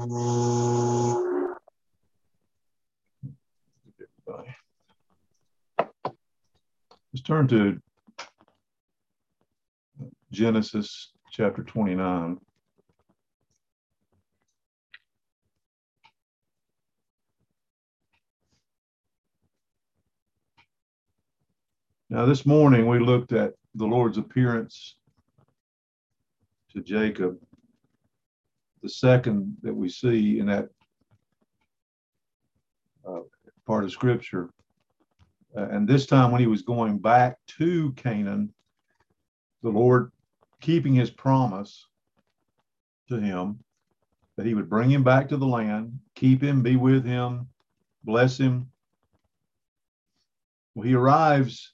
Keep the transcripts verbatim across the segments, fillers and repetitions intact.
Let's turn to Genesis chapter twenty-nine. Now, this morning we looked at the Lord's appearance to Jacob, the second that we see in that uh, part of Scripture. Uh, and this time when he was going back to Canaan, the Lord keeping his promise to him that he would bring him back to the land, keep him, be with him, bless him. Well, he arrives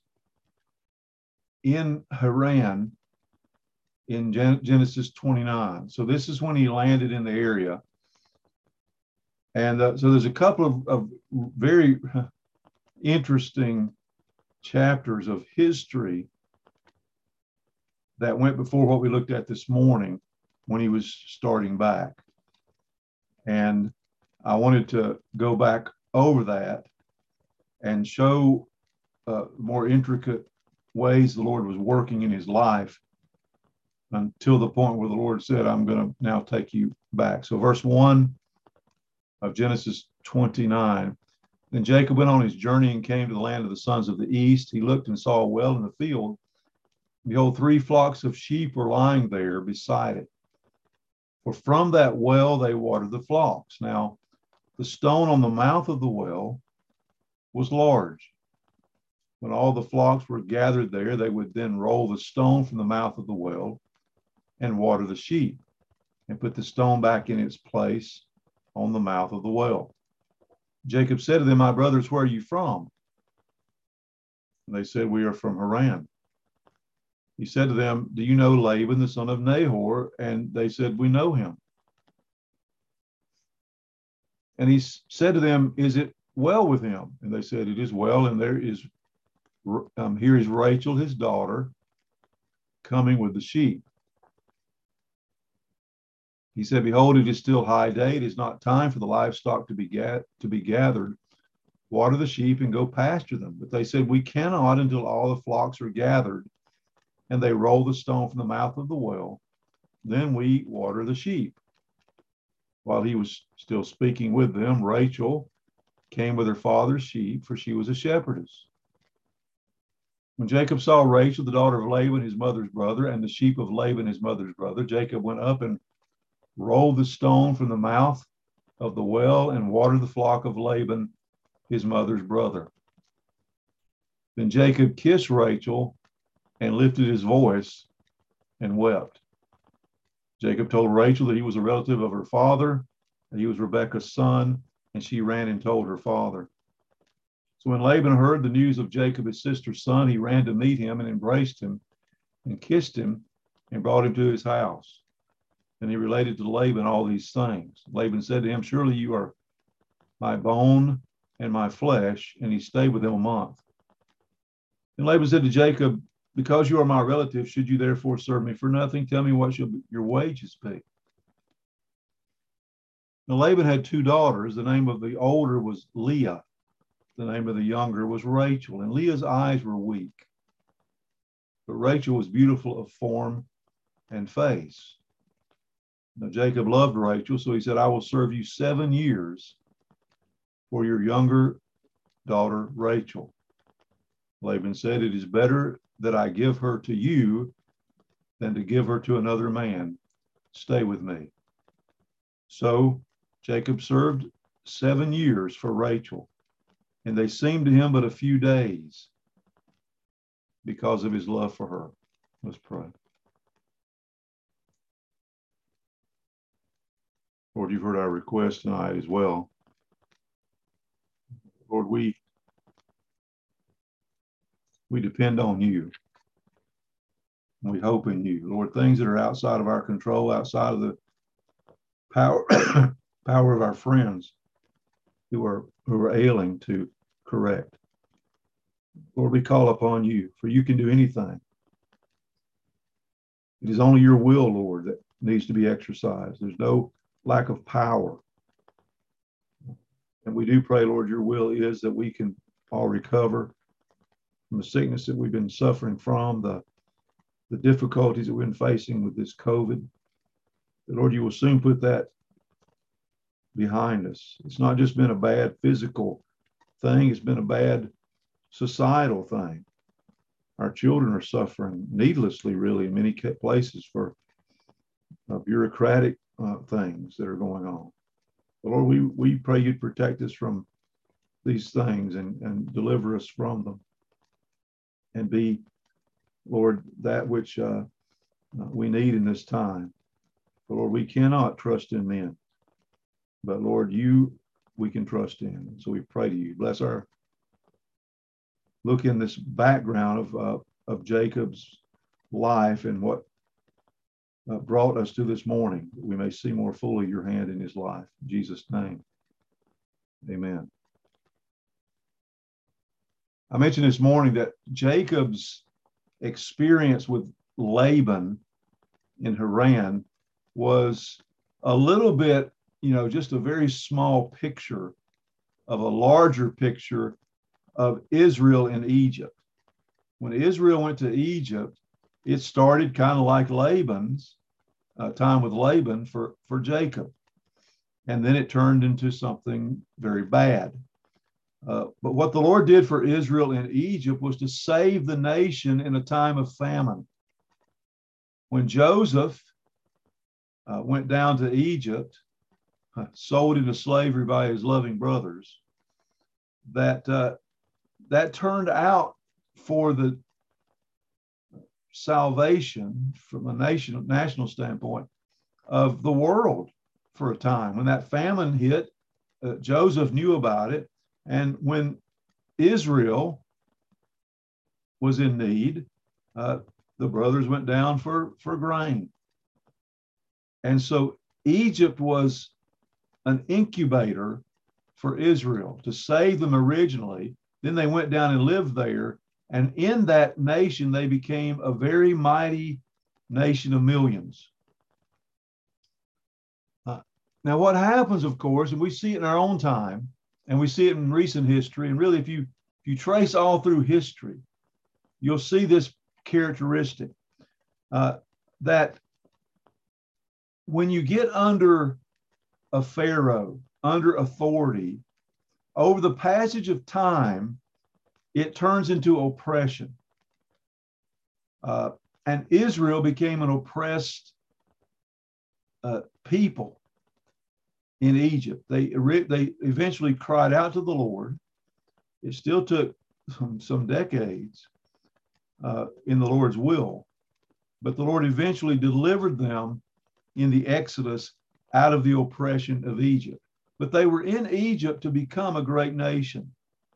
in Haran in Gen- Genesis twenty-nine. So this is when he landed in the area. And uh, so there's a couple of, of very interesting chapters of history that went before what we looked at this morning when he was starting back. And I wanted to go back over that and show uh, more intricate ways the Lord was working in his life until the point where the Lord said, I'm going to now take you back. So verse one of Genesis twenty-nine, then Jacob went on his journey and came to the land of the sons of the east. He looked and saw a well in the field. Behold, three flocks of sheep were lying there beside it. For from that well they watered the flocks. Now, the stone on the mouth of the well was large. When all the flocks were gathered there, they would then roll the stone from the mouth of the well and water the sheep, and put the stone back in its place on the mouth of the well. Jacob said to them, my brothers, where are you from? And they said, we are from Haran. He said to them, do you know Laban, the son of Nahor? And they said, we know him. And he said to them, is it well with him? And they said, it is well. And there is, um, here is Rachel, his daughter, coming with the sheep. He said, behold, it is still high day. It is not time for the livestock to be, ga- to be gathered. Water the sheep and go pasture them. But they said, we cannot until all the flocks are gathered. And they roll the stone from the mouth of the well. Then we water the sheep. While he was still speaking with them, Rachel came with her father's sheep, for she was a shepherdess. When Jacob saw Rachel, the daughter of Laban, his mother's brother, and the sheep of Laban, his mother's brother, Jacob went up and rolled the stone from the mouth of the well and watered the flock of Laban, his mother's brother. Then Jacob kissed Rachel and lifted his voice and wept. Jacob told Rachel that he was a relative of her father, that he was Rebekah's son, and she ran and told her father. So when Laban heard the news of Jacob, his sister's son, he ran to meet him and embraced him and kissed him and brought him to his house. And he related to Laban all these things. Laban said to him, surely you are my bone and my flesh. And he stayed with him a month. And Laban said to Jacob, because you are my relative, should you therefore serve me for nothing? Tell me what shall your wages be. Now Laban had two daughters. The name of the older was Leah. The name of the younger was Rachel. And Leah's eyes were weak, but Rachel was beautiful of form and face. Now Jacob loved Rachel, so he said, I will serve you seven years for your younger daughter, Rachel. Laban said, it is better that I give her to you than to give her to another man. Stay with me. So Jacob served seven years for Rachel, and they seemed to him but a few days because of his love for her. Let's pray. Lord, you've heard our request tonight as well. Lord, we we depend on you. We hope in you. Lord, things that are outside of our control, outside of the power power of our friends who are who are ailing to correct. Lord, we call upon you, for you can do anything. It is only your will, Lord, that needs to be exercised. There's no lack of power. And we do pray, Lord, your will is that we can all recover from the sickness that we've been suffering from, the, the difficulties that we've been facing with this COVID. That, Lord, you will soon put that behind us. It's not just been a bad physical thing, it's been a bad societal thing. Our children are suffering needlessly, really, in many places for uh, bureaucratic uh, things that are going on. But Lord, we, we pray you'd protect us from these things and, and deliver us from them and be, Lord, that which uh, we need in this time. But Lord, we cannot trust in men. But Lord, you we can trust in. And so we pray to you. Bless our look in this background of uh, of Jacob's life and what uh, brought us to this morning, that we may see more fully your hand in his life. In Jesus' name, amen. I mentioned this morning that Jacob's experience with Laban in Haran was a little bit, you know, just a very small picture of a larger picture of Israel in Egypt. When Israel went to Egypt, it started kind of like Laban's uh, time with Laban for, for Jacob. And then it turned into something very bad. Uh, but what the Lord did for Israel in Egypt was to save the nation in a time of famine. When Joseph uh, went down to Egypt, uh, sold into slavery by his loving brothers, that uh, that turned out for the salvation from a nation, national standpoint of the world for a time. When that famine hit, uh, Joseph knew about it. And when Israel was in need, uh, the brothers went down for, for grain. And so Egypt was an incubator for Israel to save them originally. Then they went down and lived there. And in that nation, they became a very mighty nation of millions. Uh, now, what happens, of course, and we see it in our own time, and we see it in recent history, and really, if you if you trace all through history, you'll see this characteristic, uh, that when you get under a pharaoh, under authority, over the passage of time, it turns into oppression. Uh, and Israel became an oppressed uh, people in Egypt. They, they eventually cried out to the Lord. It still took some, some decades uh, in the Lord's will, but the Lord eventually delivered them in the Exodus out of the oppression of Egypt. But they were in Egypt to become a great nation.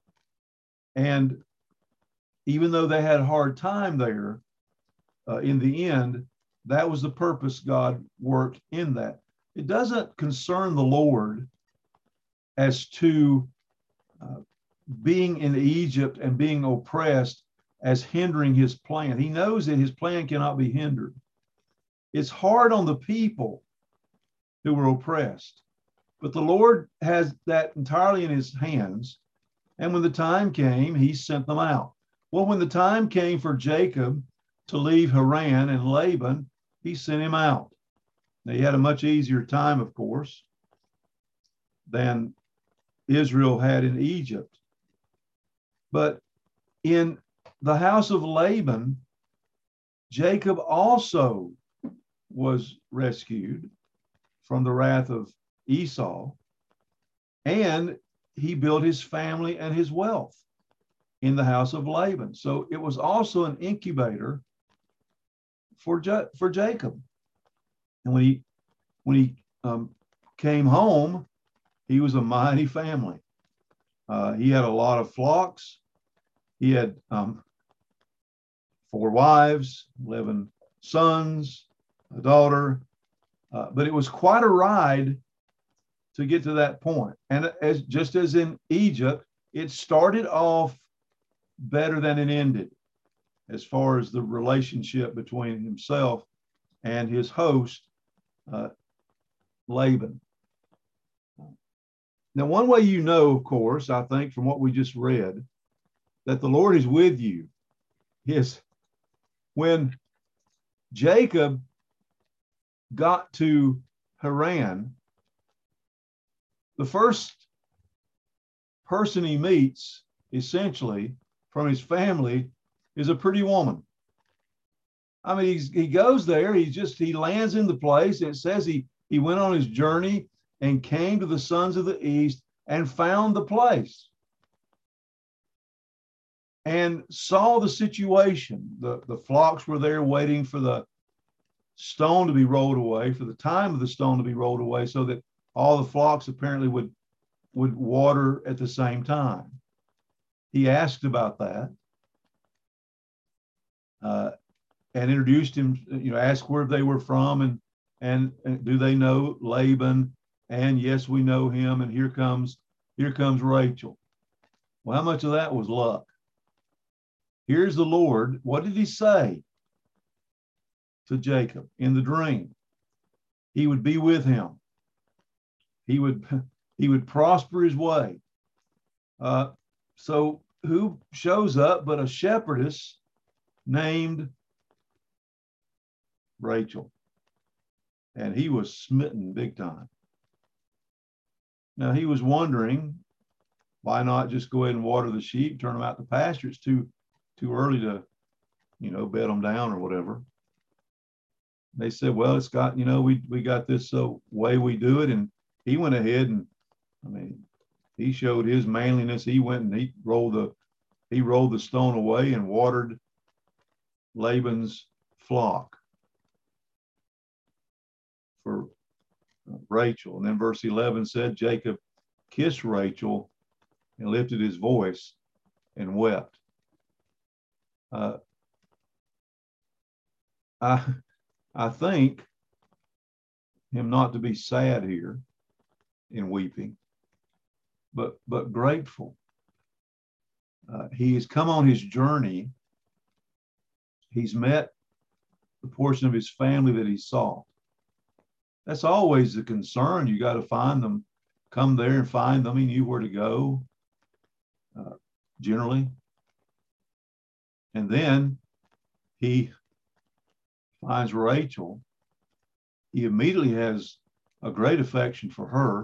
And even though they had a hard time there, uh, in the end, that was the purpose God worked in that. It doesn't concern the Lord as to uh, being in Egypt and being oppressed as hindering his plan. He knows that his plan cannot be hindered. It's hard on the people who were oppressed, but the Lord has that entirely in his hands. And when the time came, he sent them out. Well, when the time came for Jacob to leave Haran and Laban, he sent him out. Now, he had a much easier time, of course, than Israel had in Egypt. But in the house of Laban, Jacob also was rescued from the wrath of Esau, and he built his family and his wealth in the house of Laban. So it was also an incubator for, Ja- for Jacob. And when he when he um, came home, he was a mighty family. Uh, he had a lot of flocks. He had um, four wives, eleven sons, a daughter. Uh, but it was quite a ride to get to that point. And as just as in Egypt, it started off better than it ended as far as the relationship between himself and his host, uh, Laban. Now, one way you know, of course, I think from what we just read, that the Lord is with you is when Jacob got to Haran, the first person he meets, essentially, from his family is a pretty woman. I mean, he's, he goes there, he just, he lands in the place, and it says he, he went on his journey and came to the sons of the east and found the place and saw the situation. The, the flocks were there waiting for the stone to be rolled away, for the time of the stone to be rolled away, so that all the flocks apparently would, would water at the same time. He asked about that uh, and introduced him, you know, asked where they were from and, and, and do they know Laban? And yes, we know him. And here comes, here comes Rachel. Well, how much of that was luck? Here's the Lord. What did he say to Jacob in the dream? He would be with him. He would, he would prosper his way. Uh, so who shows up but a shepherdess named Rachel? And he was smitten big time. Now he was wondering, why not just go ahead and water the sheep, turn them out to pasture? It's too, too early to, you know, bed them down or whatever. They said, well, it's got, you know, we, we got this uh, way we do it. And he went ahead and, I mean, he showed his manliness. He went and he rolled the, he rolled the stone away and watered Laban's flock for Rachel. And then verse eleven said, Jacob kissed Rachel and lifted his voice and wept. Uh, I, I think him not to be sad here in weeping, but, but grateful. Uh, he has come on his journey. He's met the portion of his family that he sought. That's always the concern. You got to find them, come there and find them. He knew where to go, uh, generally. And then he finds Rachel. He immediately has a great affection for her.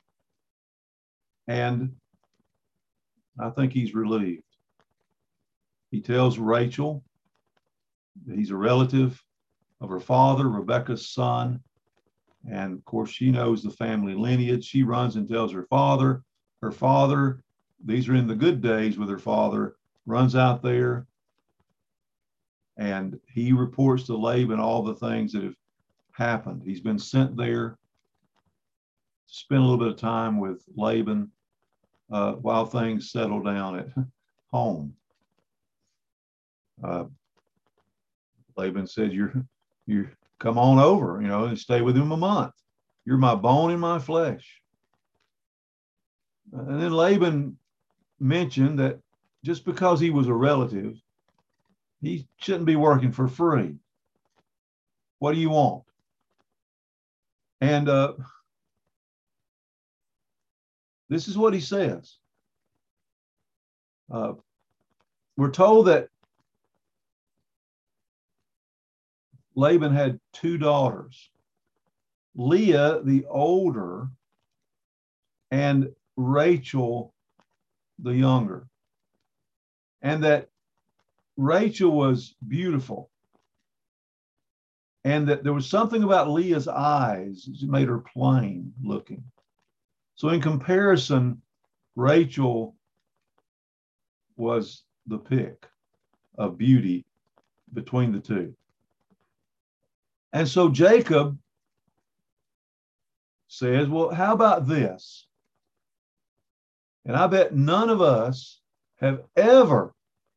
And I think he's relieved. He tells Rachel that he's a relative of her father, Rebekah's son. And of course, she knows the family lineage. She runs and tells her father. Her father, these are in the good days with her father, runs out there and he reports to Laban all the things that have happened. He's been sent there to spend a little bit of time with Laban uh, while things settle down at home. Uh, Laban said, you're, you're, come on over, you know, and stay with him a month. You're my bone and my flesh. And then Laban mentioned that just because he was a relative, he shouldn't be working for free. What do you want? And uh, this is what he says. Uh, we're told that Laban had two daughters, Leah, the older, and Rachel, the younger. And that Rachel was beautiful. And that there was something about Leah's eyes that made her plain looking. So in comparison, Rachel was the pick of beauty between the two. And so Jacob says, well, how about this? And I bet none of us have ever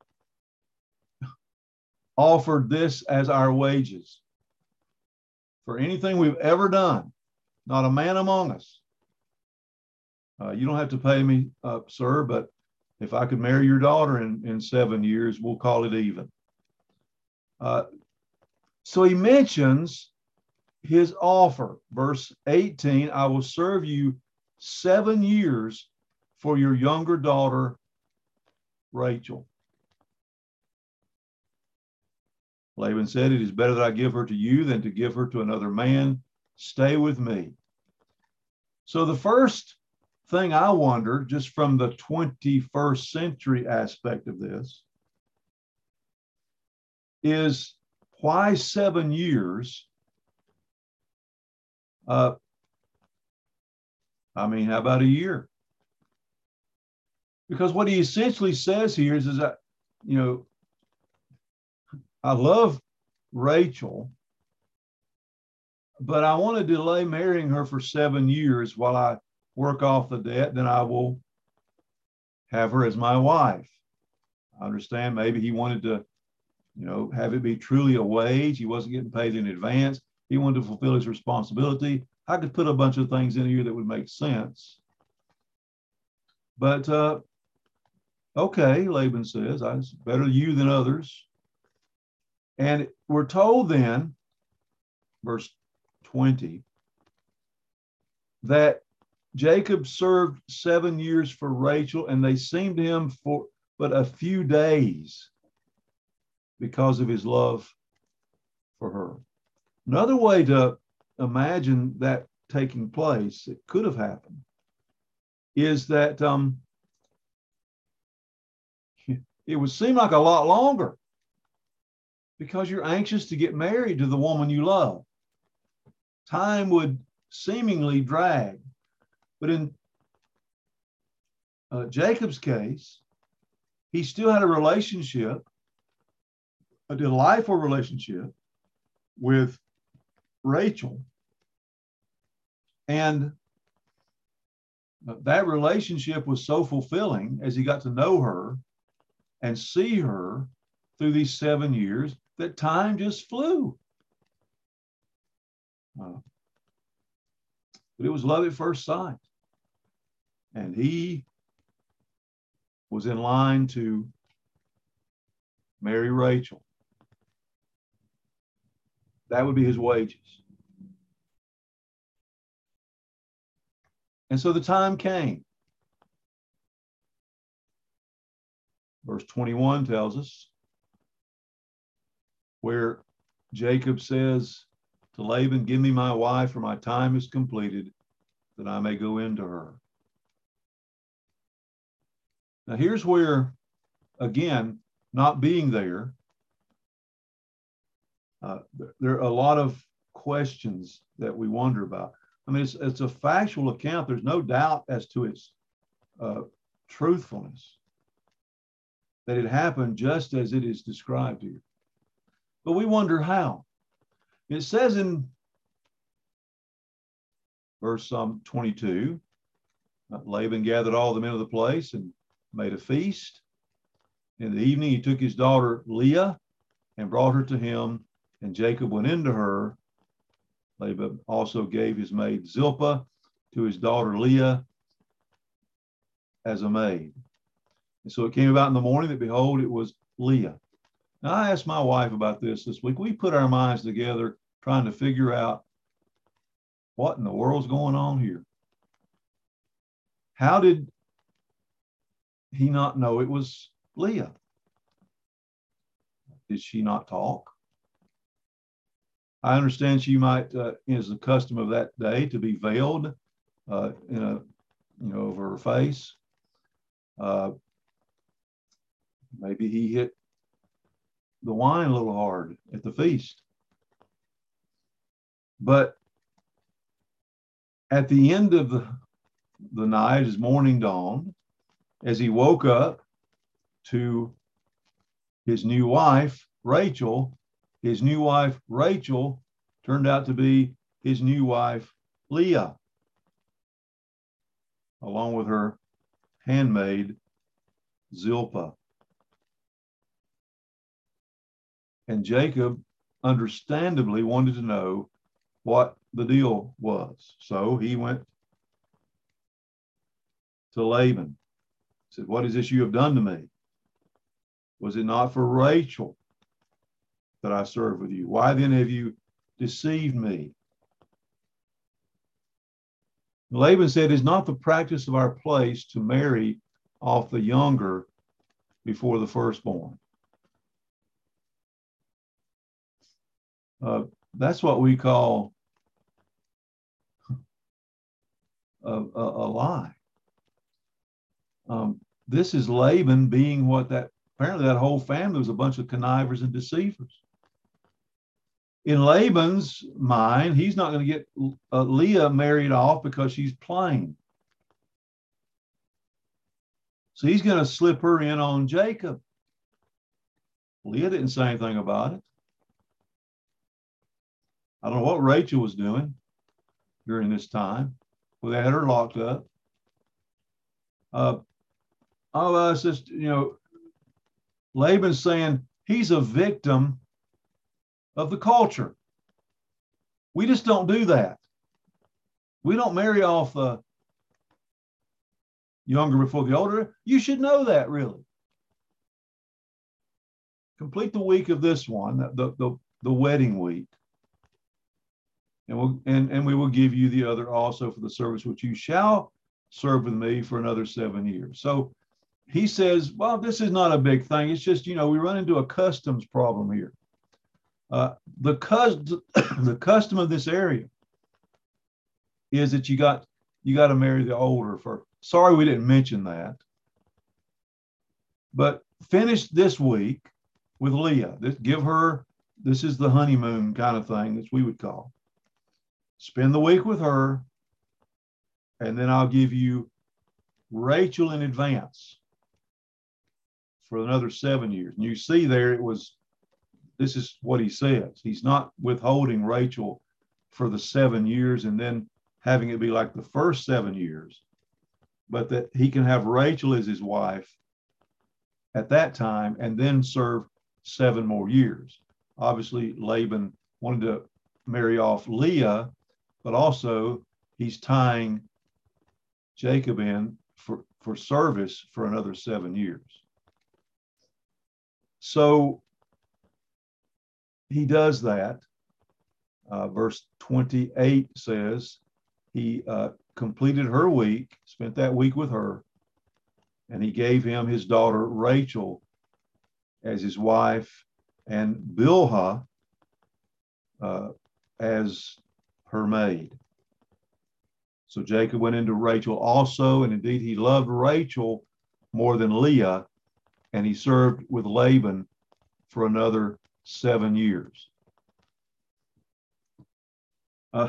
offered this as our wages for anything we've ever done. Not a man among us. Uh, you don't have to pay me, uh, sir, but if I could marry your daughter in, in seven years, we'll call it even. Uh, so he mentions his offer. Verse eighteen, I will serve you seven years for your younger daughter, Rachel. Laban said, it is better that I give her to you than to give her to another man. Stay with me. So the first thing I wonder, just from the twenty-first century aspect of this, is why seven years? Uh, I mean, how about a year? Because what he essentially says here is, is that, you know, I love Rachel, but I want to delay marrying her for seven years while I work off the debt. Then I will have her as my wife. I understand maybe he wanted to, you know, have it be truly a wage. He wasn't getting paid in advance. He wanted to fulfill his responsibility. I could put a bunch of things in here that would make sense. But, uh, okay, Laban says, it's better you than others. And we're told then, verse twenty, that Jacob served seven years for Rachel, and they seemed to him for but a few days because of his love for her. Another way to imagine that taking place, it could have happened, is that um, it would seem like a lot longer because you're anxious to get married to the woman you love. Time would seemingly drag. But in uh, Jacob's case, he still had a relationship, a delightful relationship with Rachel. And that relationship was so fulfilling as he got to know her and see her through these seven years that time just flew. Uh, but it was love at first sight. And he was in line to marry Rachel. That would be his wages. And so the time came. Verse twenty-one tells us where Jacob says to Laban, give me my wife, for my time is completed, that I may go into her. Now here's where, again, not being there, uh, there are a lot of questions that we wonder about. I mean, it's, it's a factual account. There's no doubt as to its uh, truthfulness, that it happened just as it is described here. But we wonder how. It says in verse um, twenty-two, uh, Laban gathered all the men of the place and made a feast. In the evening, he took his daughter Leah and brought her to him, and Jacob went into her. Laban also gave his maid Zilpah to his daughter Leah as a maid. And so it came about in the morning that, behold, it was Leah. Now, I asked my wife about this this week. We put our minds together trying to figure out what in the world's going on here. How did he not know it was Leah? Did she not talk? I understand she might, uh, is the custom of that day to be veiled uh, in a, you know, over her face. Uh, maybe he hit the wine a little hard at the feast. But at the end of the, the night, as morning dawned, as he woke up to his new wife, Rachel, his new wife, Rachel, turned out to be his new wife, Leah, along with her handmaid, Zilpah. And Jacob understandably wanted to know what the deal was. So he went to Laban. He said, what is this you have done to me? Was it not for Rachel that I served with you? Why then have you deceived me Laban said, "It's not the practice of our place to marry off the younger before the firstborn." Uh, that's what we call a, a, a lie. Um, this is Laban being what that, apparently that whole family was a bunch of connivers and deceivers. In Laban's mind, he's not going to get uh, Leah married off because she's plain. So he's going to slip her in on Jacob. Leah didn't say anything about it. I don't know what Rachel was doing during this time. Well, they had her locked up. Uh, all of us, just, you know, Laban's saying he's a victim of the culture. We just don't do that. We don't marry off the younger before the older. You should know that, really. Complete the week of this one, the, the, the wedding week. And, we'll, and, and we will give you the other also for the service which you shall serve with me for another seven years. So he says, well, this is not a big thing. It's just, you know, we run into a customs problem here. Uh, the, cus- the custom of this area is that you got you got to marry the older first. Sorry, we didn't mention that. But finish this week with Leah. This, give her, this is the honeymoon kind of thing that we would call. Spend the week with her, and then I'll give you Rachel in advance for another seven years. And you see there, it was, this is what he says. He's not withholding Rachel for the seven years and then having it be like the first seven years, but that he can have Rachel as his wife at that time and then serve seven more years. Obviously, Laban wanted to marry off Leah, but also he's tying Jacob in for, for service for another seven years. So he does that. Uh, verse twenty-eight says he uh, completed her week, spent that week with her, and he gave him his daughter Rachel as his wife and Bilhah uh, as her maid. So Jacob went into Rachel also, and indeed he loved Rachel more than Leah, and he served with Laban for another seven years. Uh,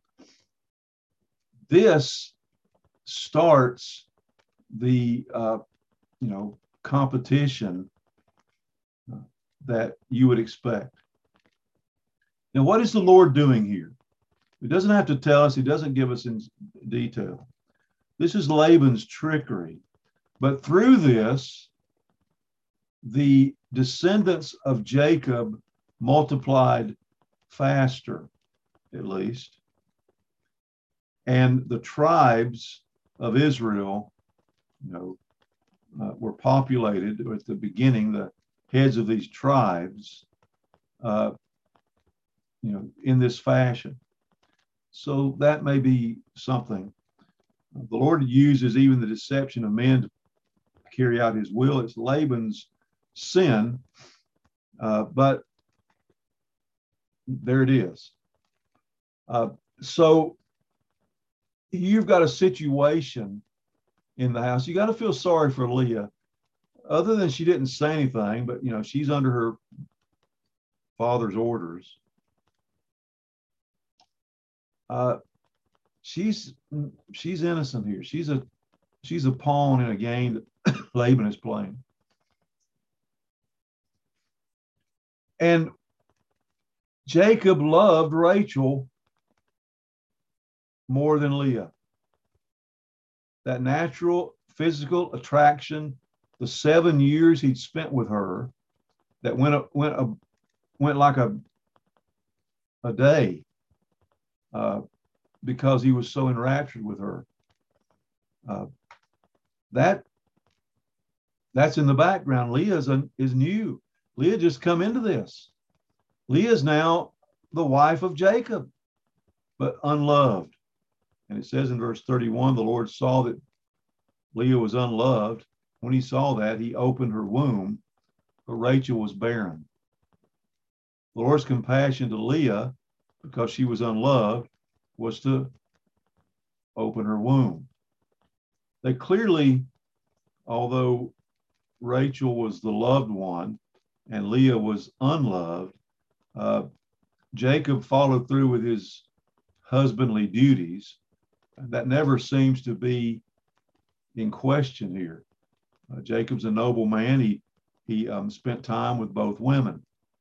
this starts the uh, you know competition uh, that you would expect. Now, what is the Lord doing here? He doesn't have to tell us. He doesn't give us in detail. This is Laban's trickery. But through this, the descendants of Jacob multiplied faster, at least. And the tribes of Israel, you know, uh, were populated at the beginning. The heads of these tribes, uh, you know, in this fashion. So that may be something. The Lord uses even the deception of men to carry out his will. It's Laban's sin, uh, but there it is. Uh, so you've got a situation in the house. You got to feel sorry for Leah, other than she didn't say anything, but you know, she's under her father's orders. Uh, she's she's innocent here. She's a she's a pawn in a game that Laban is playing. And Jacob loved Rachel more than Leah. That natural physical attraction, the seven years he'd spent with her, that went a, went a, went like a a day, uh, because he was so enraptured with her. Uh, that that's in the background. Leah is, a, is new. Leah just come into this. Leah is now the wife of Jacob, but unloved. And it says in verse thirty-one, the Lord saw that Leah was unloved. When he saw that, he opened her womb, but Rachel was barren. The Lord's compassion to Leah, because she was unloved, was to open her womb. They clearly, although Rachel was the loved one and Leah was unloved, uh, Jacob followed through with his husbandly duties. That never seems to be in question here. Uh, Jacob's a noble man. He, he um, spent time with both women.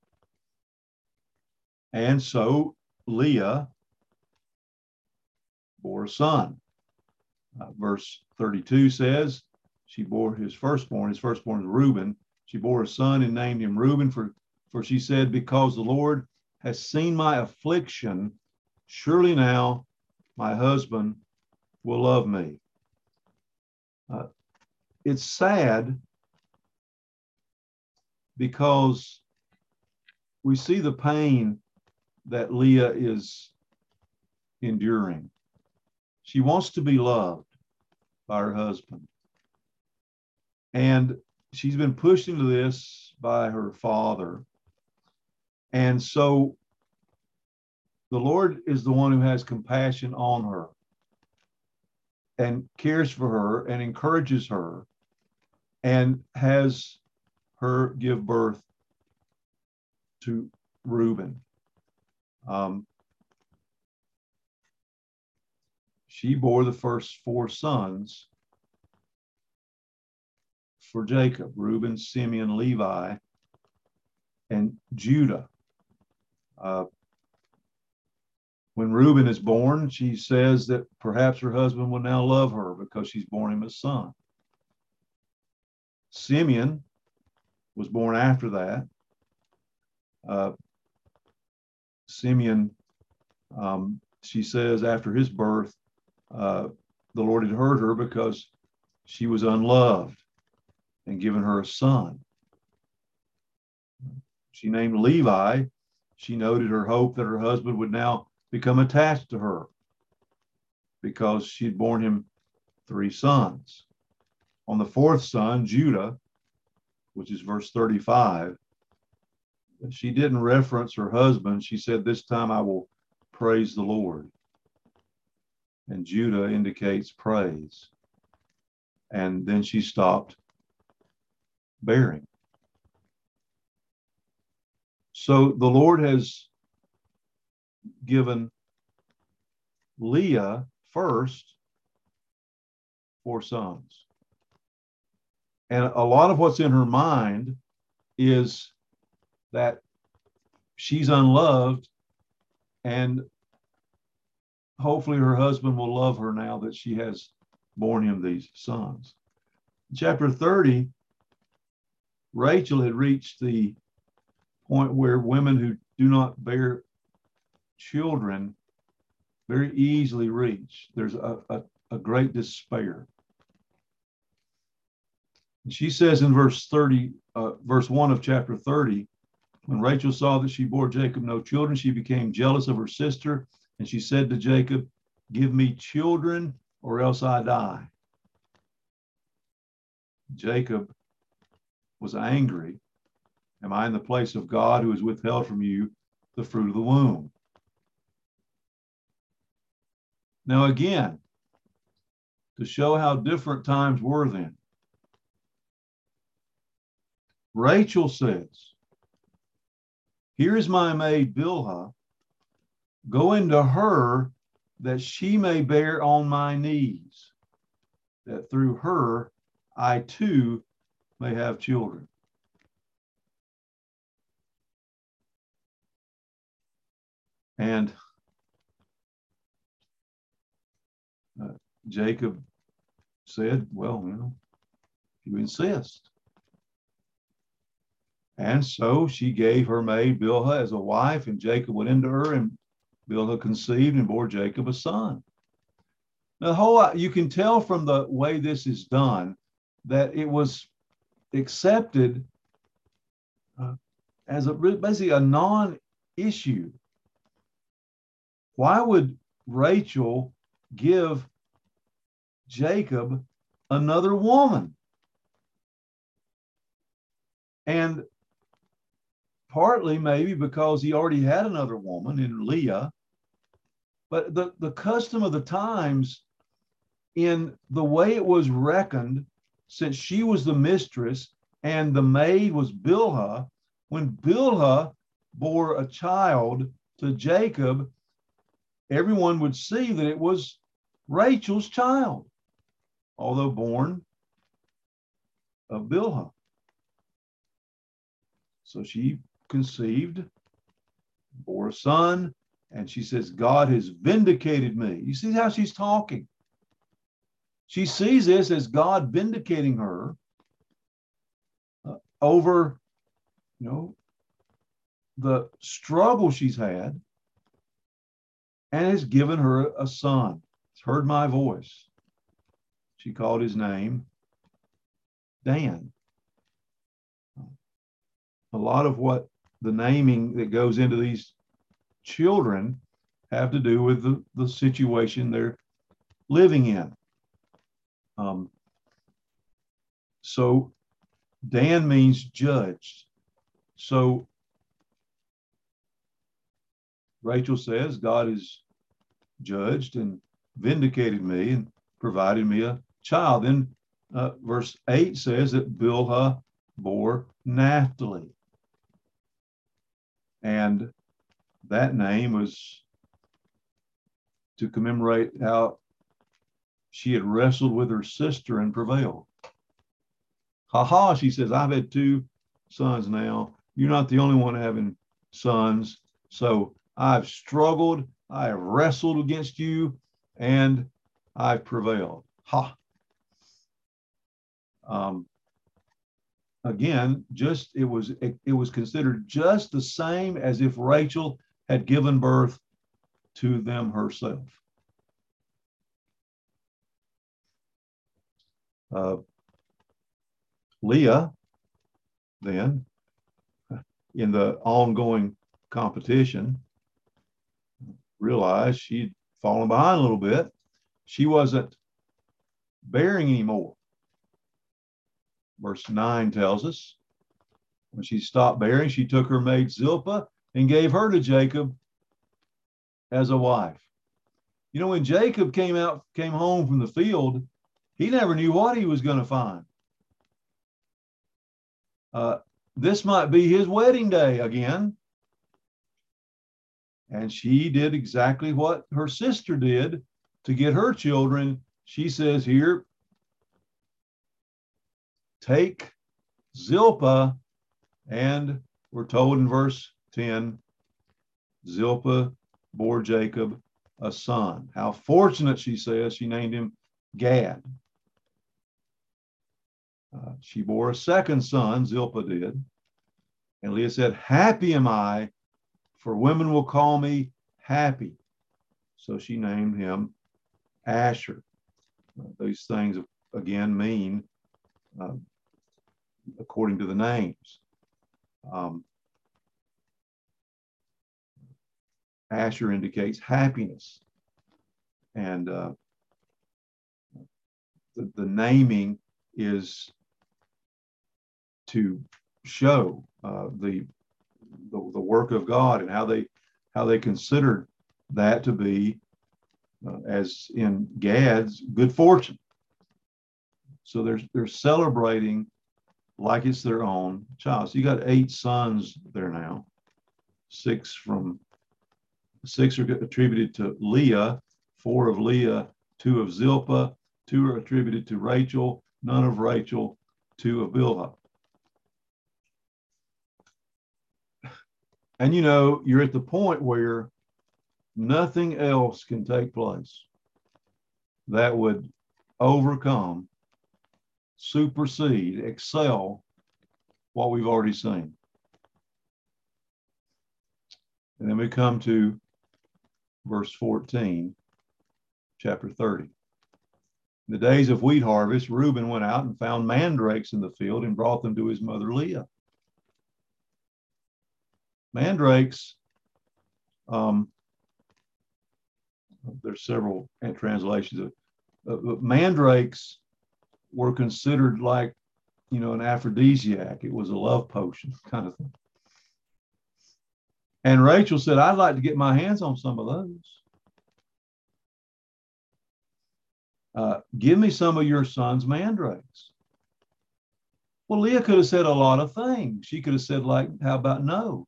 And so Leah bore a son. Uh, verse thirty-two says, she bore his firstborn. His firstborn is Reuben. She bore a son and named him Reuben, for, for she said, because the Lord has seen my affliction, surely now my husband will love me. Uh, it's sad because we see the pain that Leah is enduring. She wants to be loved by her husband. And she's been pushed into this by her father. And so the Lord is the one who has compassion on her and cares for her and encourages her and has her give birth to Reuben. Um, she bore the first four sons for Jacob: Reuben, Simeon, Levi, and Judah. Uh, when Reuben is born, she says that perhaps her husband will now love her because she's born him a son. Simeon was born after that. Uh, Simeon, um, she says after his birth, uh, the Lord had heard her because she was unloved and given her a son. She named Levi. She noted her hope that her husband would now become attached to her because she'd borne him three sons. On the fourth son, Judah, which is verse thirty-five, she didn't reference her husband. She said, this time I will praise the Lord. And Judah indicates praise. And then she stopped bearing. So the Lord has given Leah first four sons. And a lot of what's in her mind is that she's unloved, and hopefully her husband will love her now that she has borne him these sons. In chapter thirty, Rachel had reached the point where women who do not bear children very easily reach. There's a, a, a great despair. She says in verse thirty, uh, verse one of chapter thirty, when Rachel saw that she bore Jacob no children, she became jealous of her sister, and she said to Jacob, give me children or else I die. Jacob was angry. Am I in the place of God who has withheld from you the fruit of the womb? Now again, to show how different times were then, Rachel says, here is my maid Bilhah, go into her that she may bear on my knees, that through her I too may have children. And uh, Jacob said, well, you know, you insist. And so she gave her maid Bilhah as a wife, and Jacob went into her, and Bilhah conceived and bore Jacob a son. Now, the whole, you can tell from the way this is done that it was accepted uh, as a basically a non-issue. Why would Rachel give Jacob another woman. And partly maybe because he already had another woman in Leah, but the, the custom of the times in the way it was reckoned, since she was the mistress and the maid was Bilhah, when Bilhah bore a child to Jacob, everyone would see that it was Rachel's child, although born of Bilhah. So she conceived, bore a son, and she says, God has vindicated me. You see how she's talking? She sees this as God vindicating her uh, over, you know, the struggle she's had, and has given her a son. He's heard my voice. She called his name Dan. A lot of what the naming that goes into these children have to do with the, the situation they're living in. Um, so Dan means judged. So Rachel says, God has judged and vindicated me and provided me a child. Then uh, verse eight says that Bilhah bore Naphtali. And that name was to commemorate how she had wrestled with her sister and prevailed. Ha ha, she says, I've had two sons now. You're not the only one having sons. So I've struggled, I have wrestled against you, and I've prevailed. Ha. Um, again, just it was it, it was considered just the same as if Rachel had given birth to them herself. Uh, Leah, then, in the ongoing competition, realized she'd fallen behind a little bit. She wasn't bearing anymore. Verse nine tells us, when she stopped bearing, she took her maid Zilpah and gave her to Jacob as a wife. You know, when Jacob came out, came home from the field, he never knew what he was going to find. Uh, this might be his wedding day again. And she did exactly what her sister did to get her children. She says here, take Zilpah, and we're told in verse ten, Zilpah bore Jacob a son. How fortunate, she says, she named him Gad. Uh, she bore a second son, Zilpah did. And Leah said, happy am I, for women will call me happy. So she named him Asher. Uh, these things, again, mean uh, according to the names. Um, Asher indicates happiness. And uh, the, the naming is to show uh, the, the the work of God and how they how they considered that to be, uh, as in Gad's, good fortune. So they're they're celebrating like it's their own child. So you got eight sons there now. Six from six are attributed to Leah, four of Leah, two of Zilpah, two are attributed to Rachel, none of Rachel, two of Bilhah. And you know, you're at the point where nothing else can take place that would overcome, supersede, excel what we've already seen. And then we come to verse fourteen, chapter thirty. In the days of wheat harvest, Reuben went out and found mandrakes in the field and brought them to his mother Leah. Mandrakes um, There's several translations of uh, mandrakes were considered like, you know, an aphrodisiac. It was a love potion kind of thing. And Rachel said, I'd like to get my hands on some of those. Uh, give me some of your son's mandrakes. Well, Leah could have said a lot of things. She could have said, like, how about no?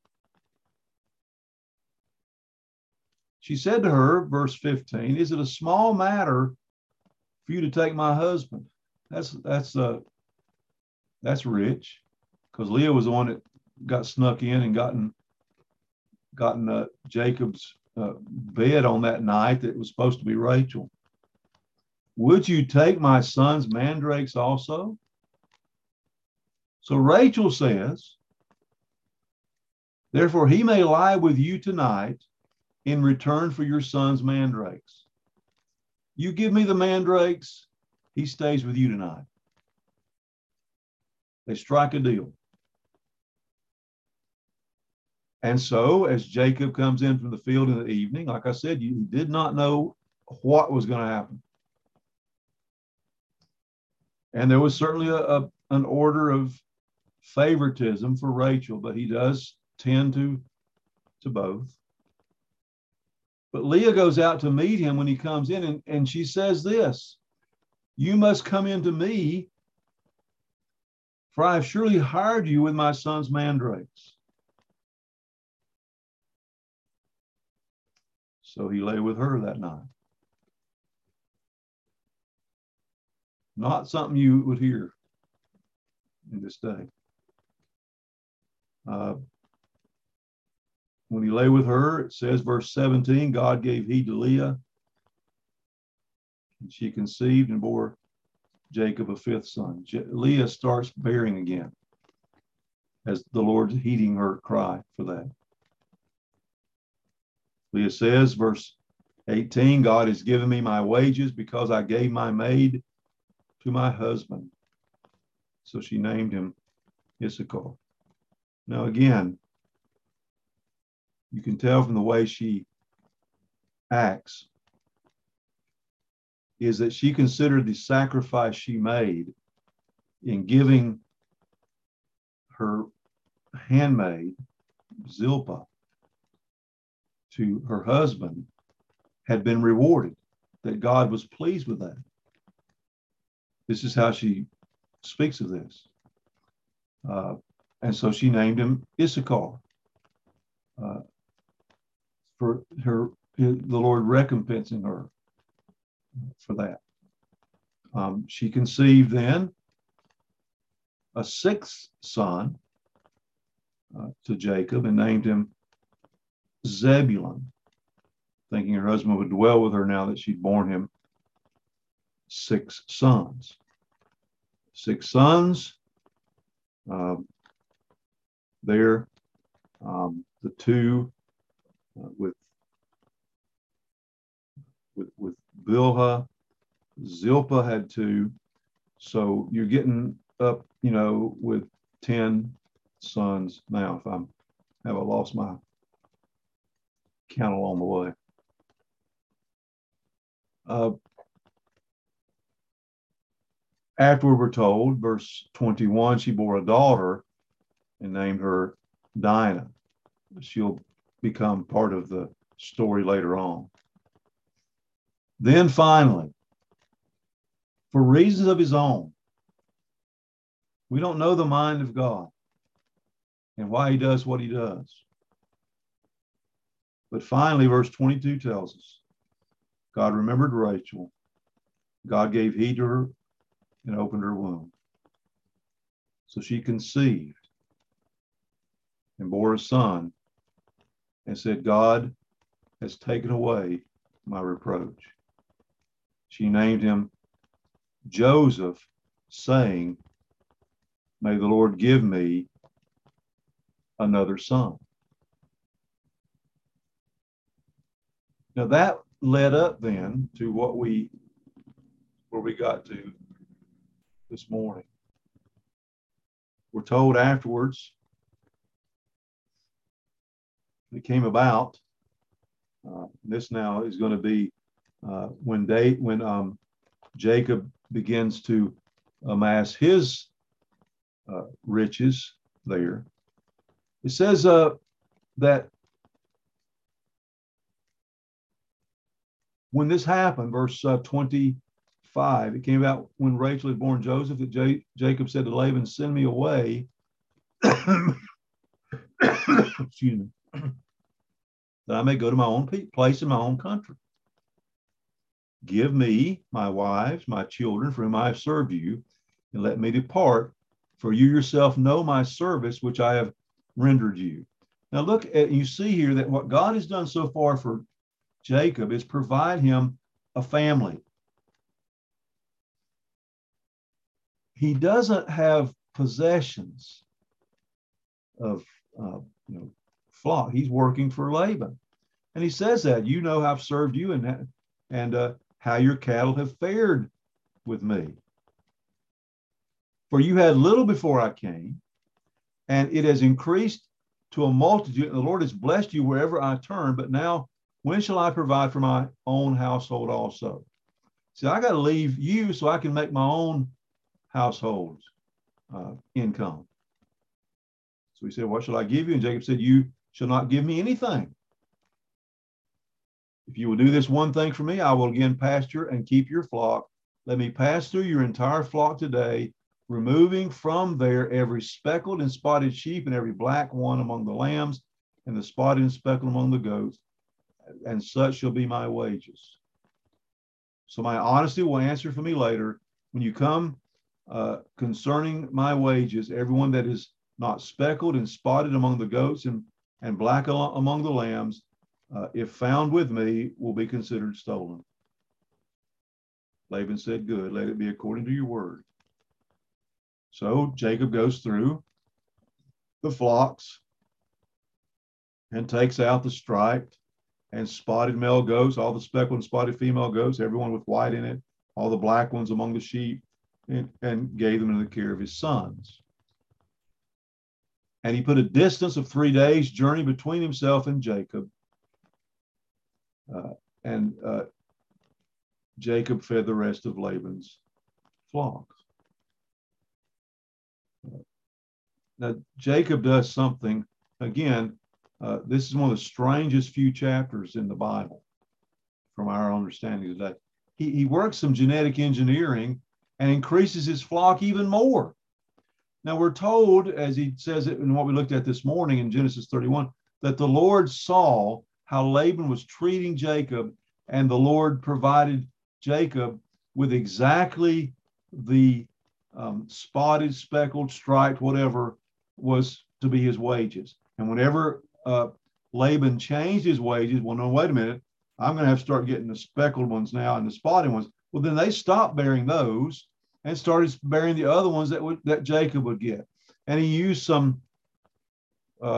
She said to her, verse fifteen, is it a small matter for you to take my husband? That's that's uh that's rich, because Leah was the one that got snuck in and gotten gotten uh, Jacob's uh, bed on that night that was supposed to be Rachel. Would you take my son's mandrakes also? So Rachel says, therefore he may lie with you tonight in return for your son's mandrakes. You give me the mandrakes, he stays with you tonight. They strike a deal. And so as Jacob comes in from the field in the evening, like I said, you did not know what was going to happen. And there was certainly a, a, an order of favoritism for Rachel, but he does tend to, to both. But Leah goes out to meet him when he comes in, and, and she says this, you must come into me, for I have surely hired you with my son's mandrakes. So he lay with her that night. Not something you would hear in this day. Uh, when he lay with her, it says, verse seventeen, God gave heed to Leah, and she conceived and bore Jacob a fifth son. Je- Leah starts bearing again as the Lord's heeding her cry for that. Leah says, verse eighteen, God has given me my wages because I gave my maid to my husband. So she named him Issachar. Now again, you can tell from the way she acts is that she considered the sacrifice she made in giving her handmaid, Zilpah, to her husband had been rewarded, that God was pleased with that. This is how she speaks of this. Uh, and so she named him Issachar, uh, for her, the Lord recompensing her for that. Um, she conceived then a sixth son uh, to Jacob and named him Zebulun, thinking her husband would dwell with her now that she'd borne him six sons. Six sons. Uh, there, um, the two uh, with with with Bilhah, Zilpah had two, so you're getting up, you know, with ten sons now. If I'm have I lost my count along the way. Uh, afterward, we're told, verse twenty-one, she bore a daughter and named her Dinah. She'll become part of the story later on. Then finally, for reasons of his own, we don't know the mind of God and why he does what he does. But finally, verse twenty-two tells us, God remembered Rachel. God gave heed to her and opened her womb. So she conceived and bore a son and said, God has taken away my reproach. She named him Joseph, saying, may the Lord give me another son. Now that led up then to what we, where we got to this morning. We're told afterwards it came about. Uh, this now is going to be uh, when they when um, Jacob begins to amass his uh, riches there, it says uh, that when this happened, verse uh, twenty-five, it came about when Rachel had borne Joseph that J- Jacob said to Laban, "Send me away." Excuse me. That I may go to my own place in my own country. Give me my wives, my children, for whom I have served you, and let me depart, for you yourself know my service, which I have rendered you. Now look at, you see here that what God has done so far for Jacob is provide him a family. He doesn't have possessions of, uh, you know, flock. He's working for Laban. And he says that, you know, I've served you and, and uh, how your cattle have fared with me. For you had little before I came, and it has increased to a multitude, and the Lord has blessed you wherever I turn. But now, when shall I provide for my own household also? See, I got to leave you so I can make my own household uh, income. So he said, what shall I give you? And Jacob said, you shall not give me anything. If you will do this one thing for me, I will again pasture and keep your flock. Let me pass through your entire flock today, removing from there every speckled and spotted sheep and every black one among the lambs and the spotted and speckled among the goats, and such shall be my wages. So my honesty will answer for me later. When you come uh, concerning my wages, everyone that is not speckled and spotted among the goats and, and black among the lambs, uh, if found with me, will be considered stolen. Laban said, good, let it be according to your word. So Jacob goes through the flocks and takes out the striped and spotted male goats, all the speckled and spotted female goats, everyone with white in it, all the black ones among the sheep, and, and gave them into the care of his sons. And he put a distance of three days' journey between himself and Jacob. Uh, and uh, Jacob fed the rest of Laban's flocks. Uh, now, Jacob does something, again, uh, this is one of the strangest few chapters in the Bible from our understanding today. He, he works some genetic engineering and increases his flock even more. Now, we're told, as he says it in what we looked at this morning in Genesis thirty-one, that the Lord saw how Laban was treating Jacob, and the Lord provided Jacob with exactly the um, spotted, speckled, striped, whatever was to be his wages. And whenever uh, Laban changed his wages, well, no, wait a minute, I'm going to have to start getting the speckled ones now and the spotted ones. Well, then they stopped bearing those and started bearing the other ones that would, that Jacob would get. And he used some uh,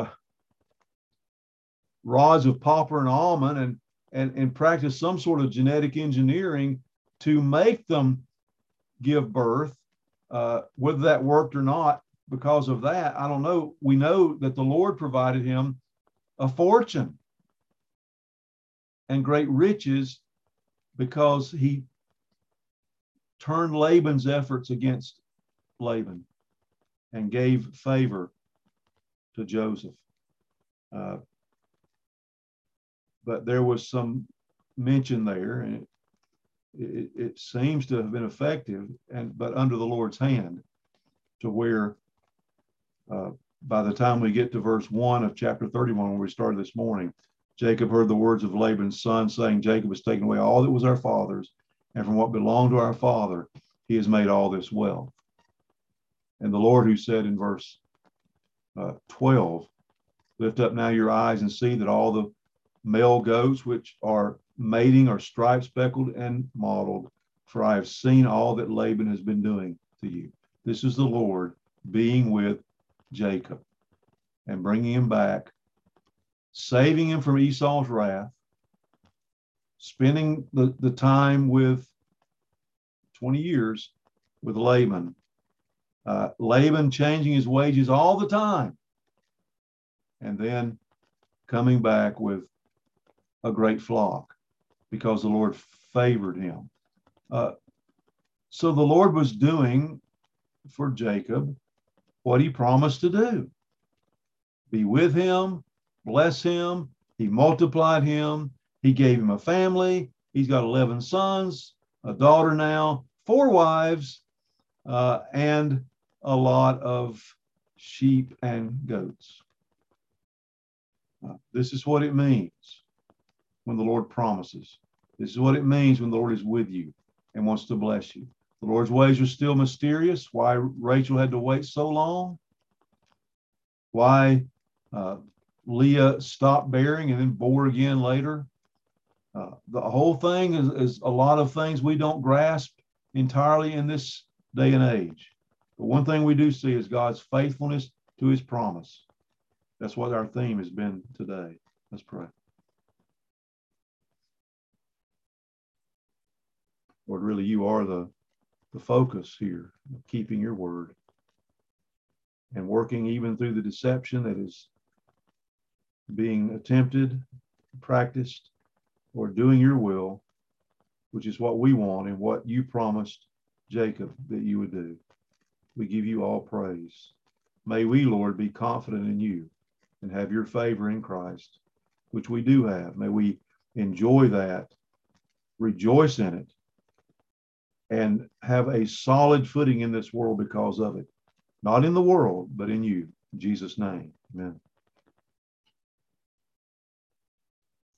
rods of poplar and almond and, and, and practiced some sort of genetic engineering to make them give birth. Uh, whether that worked or not, because of that, I don't know. We know that the Lord provided him a fortune and great riches because he turned Laban's efforts against Laban and gave favor to Joseph. Uh, but there was some mention there, and it, it, it seems to have been effective, and but under the Lord's hand, to where uh, by the time we get to verse one of chapter thirty-one, where we started this morning, Jacob heard the words of Laban's son saying, Jacob has taken away all that was our father's, and from what belonged to our father, he has made all this wealth. And the Lord, who said in verse uh, twelve, lift up now your eyes and see that all the male goats which are mating are striped, speckled, and mottled, for I have seen all that Laban has been doing to you. This is the Lord being with Jacob and bringing him back, saving him from Esau's wrath, spending the, the time with twenty years with Laban. Uh, Laban changing his wages all the time, and then coming back with a great flock because the Lord favored him. Uh, so the Lord was doing for Jacob what he promised to do. Be with him, bless him. He multiplied him. He gave him a family. He's got eleven sons, a daughter now, four wives, uh, and a lot of sheep and goats. Uh, this is what it means when the Lord promises. This is what it means when the Lord is with you and wants to bless you. The Lord's ways are still mysterious. Why Rachel had to wait so long? Why uh, Leah stopped bearing and then bore again later? Uh, the whole thing is, is a lot of things we don't grasp entirely in this day and age. But one thing we do see is God's faithfulness to his promise. That's what our theme has been today. Let's pray. Lord, really, you are the, the focus here, of keeping your word and working even through the deception that is being attempted, practiced, or doing your will, which is what we want and what you promised Jacob that you would do. We give you all praise. May we, Lord, be confident in you and have your favor in Christ, which we do have. May we enjoy that, rejoice in it, and have a solid footing in this world because of it. Not in the world, but in you. In Jesus' name, amen.